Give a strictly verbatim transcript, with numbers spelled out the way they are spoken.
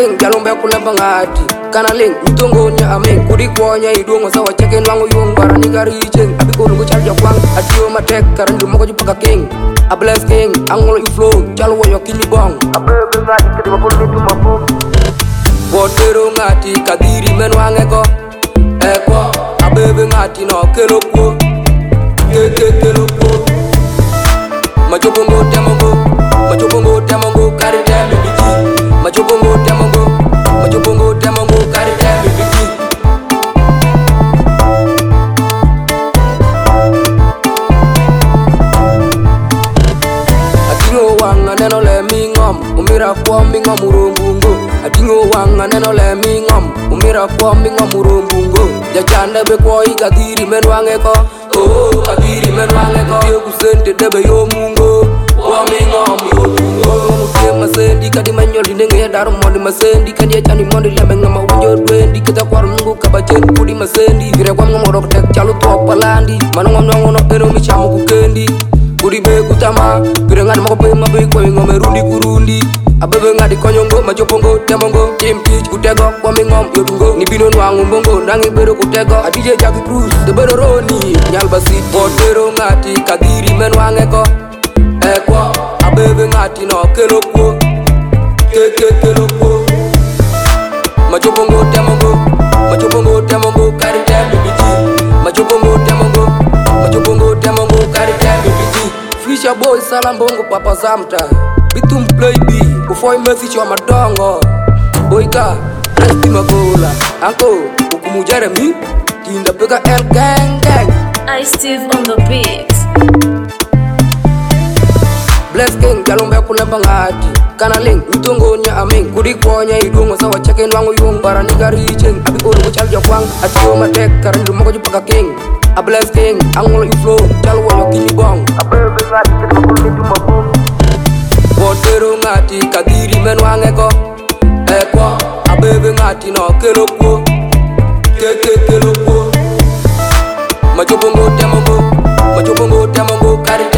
king jalombe kule bangati kana ling mtongo nya amen kudi kwonya idongo sawa cheken wangu yung barani gari chen abiko lungu chal jakwang atio matek karandu moko jupaka king a bless king angolo inflow chalo wo yokini bong abebe ngati kedi mapolo nitu mapo wotero ngati kadiri menwange ko eko abebe ngati no kelo ko keke kelo ko majobongo temongo majobongo temongo kari temi biji majobongo temongo majobongo temongo kari temi biji atingo wanga neno le mingom umira kwa mingom urungungo atingo wanga neno le mingom umira kwa mingom urungungo jachande be kwa ikadiri menwange ko oh kadiri menwange ko yo kusente debe yo mungo wa mingom yo mungo mutie masendi kadi manyoli ndenge daru mondi masendi kadi chani mondi lembe ngama unjo dwendi kita kwa mungu kabachen kudi masendi vire kwa ngomoro tek chalu to palandi manongom nongono eno mi chamu kukendi kudi be kutama vire ngani mako pe mabe ko ngome rundi kurundi abebe ngadi konyongo majopongo temongo timpich kutego kwa mingom yo dungo ni bino nwangu mbongo nangi bero kutego adije jaki cruise de bero roni nyalba sit potero ngati kadiri menwange ko eko abebe ngati no kelo ko keke kelo ko majopongo temongo majopongo temongo kari tembe biji majopongo temongo majopongo temongo kari tembe biji fisha boy salambongo papa zamta bitum play b ufoy message wa madongo boyka resti magola anko ukumu Jeremy tinda peka el gang gang I Steve on the beat. bless king jalombe kule bangati kana ling mtongo nya amen kudi kwonya idongo sawa cheken wangu yung barani gari chen abiko lungu chal jakwang atio matek karandu moko jupaka king a bless king angolo inflow chalo wo yokini bong abebe ngati kedi mapolo nitu mapo wotero ngati kadiri menwange ko eko abebe ngati no kelo ko keke kelo ko majobongo temongo majobongo temongo kari